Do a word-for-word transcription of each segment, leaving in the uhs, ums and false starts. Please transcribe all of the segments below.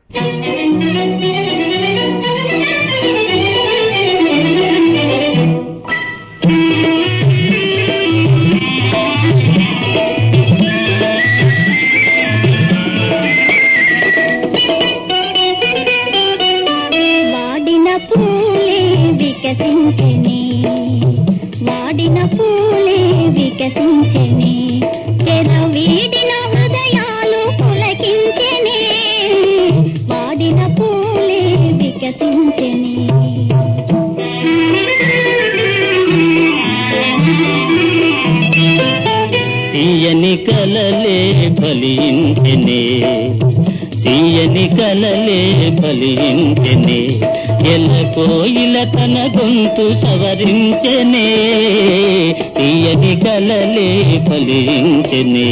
తీయని కలలే ఫలించెనే తీయని కలలే ఫలించెనే ఎల్ల కోయిల తన గొంతు సవరించెనే తీయని కలలే ఫలించెనే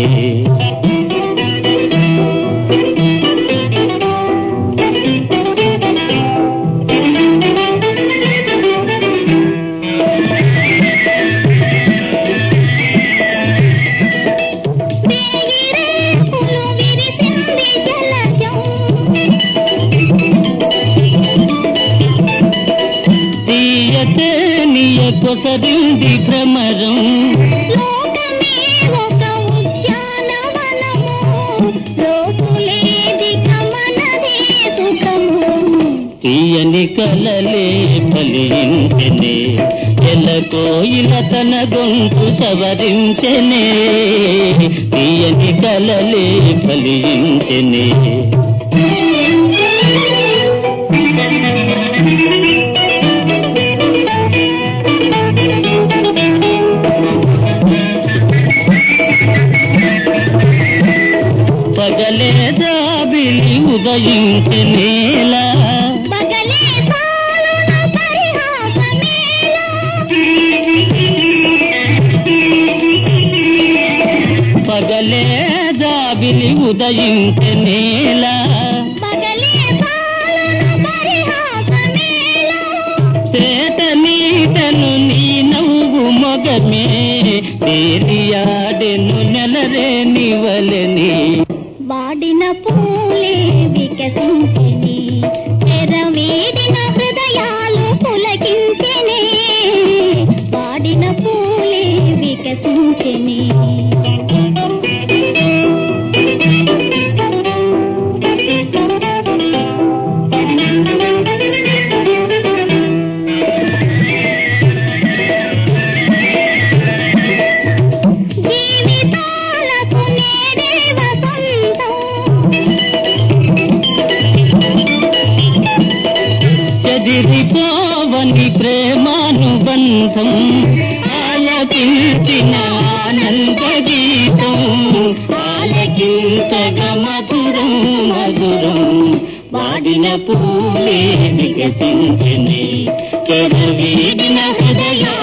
కొసరింది భ్రమరం లోకమే ఒక ఉద్యానవనము లోకులేది కమనదే సుఖము తీయని కలలే ఫలించెనే ఎల్ల కోయిల తన గొంతు సవరించెనే తీయని కలలే ఫలించెనే పగలే జాబిలి ఉదయించెనేలా పగలే సాలున పరిహాసమేలా పగలే జాబిలి ఉదయించెనేలా పగలే సాలున పరిహాసమేలా చేత నీటను నీ నవ్వు మొగమే తేలియాడెను నెలరే నివలని వాడిన పూలే వికసించెనే చెరవేడిన హృదయాలు పులకించెనే వాడిన పూలే వికసించెనే చెదిరిపోవని ప్రేమానుబంధం ఆలకించిన ఆనంద గీతం ఆలకించగా మధురం మధురం వాడిన పూలే వికసించెనే చెరవేడిన హృదయ